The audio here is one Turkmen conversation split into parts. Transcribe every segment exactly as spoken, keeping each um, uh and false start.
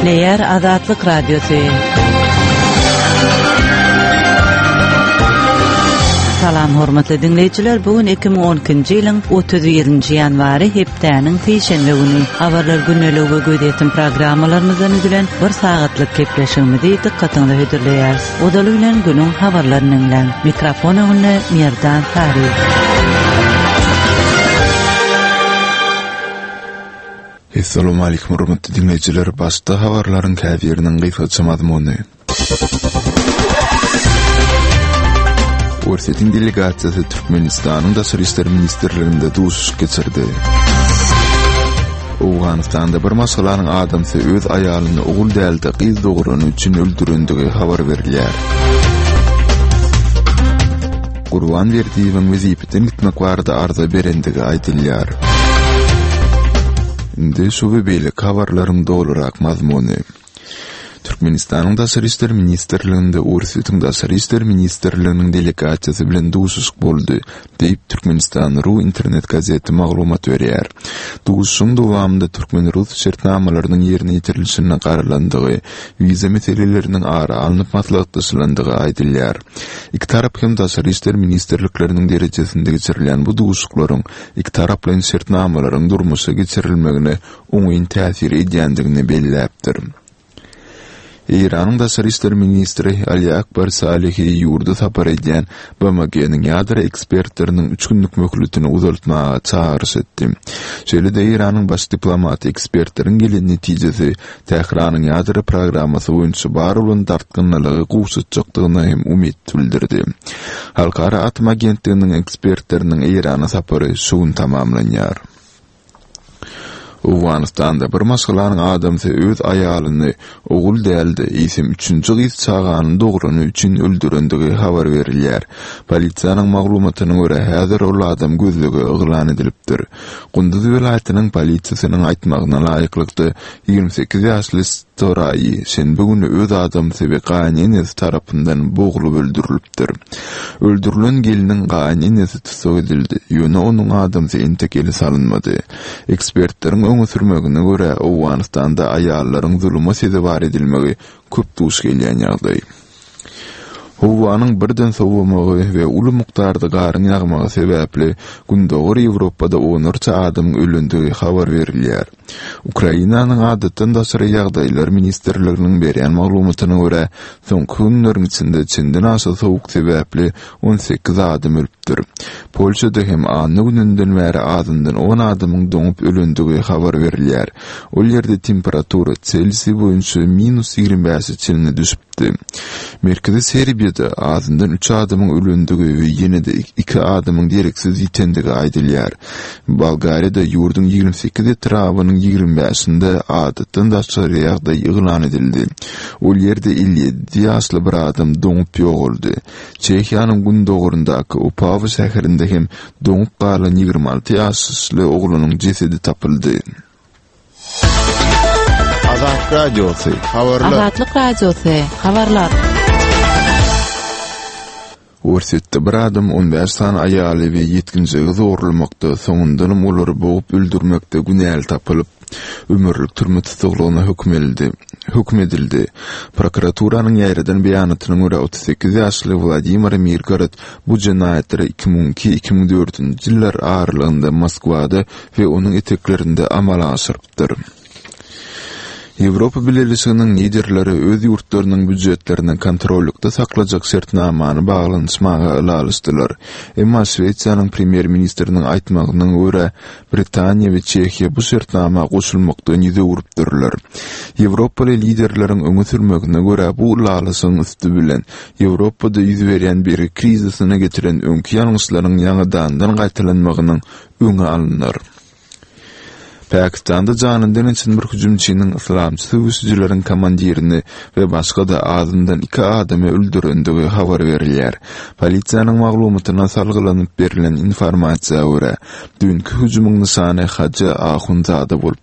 Leyer Azatlyk Radyosu. Salam hormatly dinleyijiler, bugün iki bin on ikinji ýylyň otuz ýedinji ýanwary hepdäniň peşenbe güni. Habarlar günneligi we göýdetdim programmalarymyzdan bilen bir sagatlyk kepleşigimizi dikkatiňize höderleýäris. Odaly bilen günüň habarlaryny dinleň. Mikrofon öňünde Merdan Taryp. Assalamu alaykum hormatly dinleyijiler. Başda habarlaryň käbiriniň gysgaça mazmuny. Orsetin delegatsiyasi Türkmenistanyň Daşary işler ministrliginde duşuş geçirdi. Awganistanda bir masalanyň adamsy öz aýalyny ogul däldi gyz dograny üçin öldürendigi habar berilýär. Gurban berdiýiň wezipetini gitmek barada arza berendigi aýdylýar. Indi şu beýle habarlaryň dolarak mazmuny. Türkmenistanyň Daşary işler ministrliginde Orsetin Daşary işler ministrliginiň delegatsiyasi bilen duşuş boldy, diýip Türkmenistan.ru internet gazeti maglumat berýär. Duşuşyň dowamında Türkmen-Rus şertnamalarynyň ýerine ýetirilişine garalandygy, wiza meseleleriniň ara alınıp maslahatlaşylandygy aýdylýar. Iki tarap hem Daşary işler ministrlikleriniň derejesinde geçirilen bu duşuşlaryň iki tarap bilen şertnamalaryň durmuşa geçirilmegine oňyn täsir edýändigini belläpdir. İran'ın Daşary işler ministri Ali Akbar Salihi ýurda tapar edýän B M G'niň ýadra ekspertleriniň üç günlük möhletini uzaltmaga çağırış etdi. Şeýle-de İran'yň baş diplomat ekspertleriň gelen netijesi Tehranyň ýadra programmasy boýunça bar bolan tartgynlygy gowşatjakdygyna hem umid bildirdi. Halkara Atom Agentliginiň ekspertleriniň İran'a sapary şuň tamamlanýar. Awganistanda bir masalanyň adamsy öz aýalyny ogul däldi isim üçünji gyz çağanyň dograny üçin öldürendigi habar berilýär. Polisiýanyň maglumatyna görä häzir ol adam gözlegi yglan edilipdir. Gunduz welaýatynyň polisiýasynyň aýtmagyna laýyklykda ýigirmi sekiz ýaşly Toraýy şenbe güni öz adamsy we gaýnyny tarapyndan boglup öldürilipdir. Öldürilen geliniň gaýnyny tutsak edildi. Ýöne onuň adamsy entekeli salynmady. Ekspertleriň öňe sürmegine görä Awganistanda aýallaryň zulüme sezebar edilmegi köp duş gelýän ýagdaý. Howanyň birden sowamagy we uly mukdarda garyn ýagmagy sebäpli gündogy Ýewropada onurça adamyň ölendigi habar berilýär. Ukrainanyň adatdan daşary ýagdaýlar ministrliginiň berýän maglumatyna görä, soňky günleriň içinde çenden aşy sowuk sebäpli on sekiz adam ölüpdir. Polşada hem anny gününden bäri adamdan on adamyň doňup ölendigi habar berilýär. Ol ýerde temperatura Celsius boýunça minus ýigirmi beş çeline düşüpdi. Merkezi Serbiýada adamdan üç adamyň ölendigi we ýene-de iki adamyň dereksiz ýitendigi aýdylýar. Bolgariýada ýurdun ýigirmi sekiz etrabynyň ýigirmi beşinde adatdan daşary ýagdaý ýylan edildi. Ol ýerde elli ýedi ýaşly bir adam doňup ýoguldy. Çehiýanyň gündogurundaky Opava şäherinde hem doňup galan ýigirmi alty ýaşly oglanyň jesedi tapyldy. Azatlyk Radyosu habarlar. Azatlyk Radyosu habarlar. Orsetde bir adam on beş san aýaly we yetkinji gyz orulmakda, soňundan olary boğup öldürmekde günäl tapylyp ömürlük türme tutuklugyna hukm edildi. Hukm edildi. Prokuraturaryň ýerden beýanatyna görä otuz sekiz ýaşly Vladimir Mirgorod bu jinaýatları iki bin iki - iki bin dördünji ýyllar aralygynda Moskwada we onuň eteklerinde amala aşyrypdyr. Ýewropa Birleşiginiň liderleri öz ýurtlarynyň büdjetlerini kontrollukda saklajak şertnamany baglanyşmaga ýalyşdylar. Emma Şweýçýanyň premier ministriniň aýtmagyna görä Britaniýa we Çehiýa bu şertnama goşulmakda ýüze urupdyrlar. Ýewropa liderleriň öňe sürmegine görä bu ýalyşyň üstü bilen Ýewropada ýüz berýän bir krizisyna getiren öňki ýalňyşlaryň ýaňydan gaýtalanmagynyň öňe alynýar. Pakistanda janyndan için bir hüjümçiniň islamçy sowuşjylaryň komandirini we başga da azyndan iki adamy öldürendigi habar berilýär. Polisiýanyň maglumatyna salgylanyp berilen informasiýa görä, dünkü hüjümyň nişany Haja Ahundzada bolup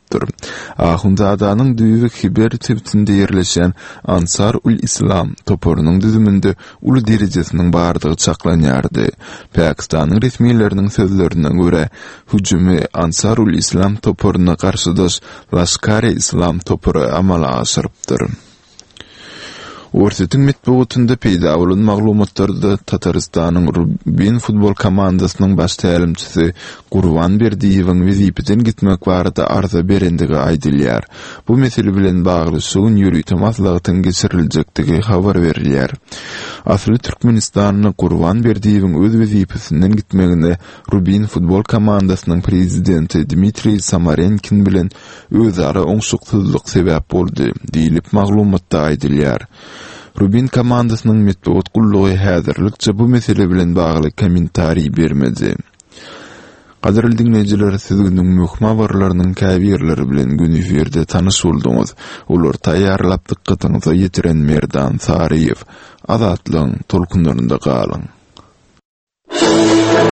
asypdyr. Ahunzadanyň düýbi Hiber tebtinde ýerleşen Ansar-ul Islam toporunyň düzüminde uly derejesiniň bardygy çaklanýardy. Pakistanyň resmiýetleriniň sözlerine görä, hüjümi Ansar-ul Islam toporuna garşydaş Laşkar-e Islam toporu amala aşyrypdyr. Ortatyň metbuatynda peýda bolan maglumatlarda Tataristanyň Rubin futbol komandasynyň baş tälimçisi Gurwan Berdiýewiň wezipeden gitmek barada arza berendigi aýdylýar. Bu mesele bilen bagly sugun ýürüýtem aslagyň geçiriljekdigi habar berilýär. Asly Türkmenistanyň Gurwan Berdiýewiň öz wezipesinden gitmegine Rubin futbol komandasynyň prezidenti Dmitriy Samarenkin bilen özara oňşuksyzlyk sebäp boldy diýilip maglumatda aýdylýar. Rubin komandasynyň metbuat gullugy häzirlikçe bu mesele bilen bagly kommentari bermedi. Gaderli dinleyijiler, siz günüň möhüm habarlarynyň käbirleri bilen gün eferde tanyş bolduňyz. Ular taýýarlap dykkatyňyza ýetiren Merdan Saryýew. Azatlyň tolkunlarynda galyň.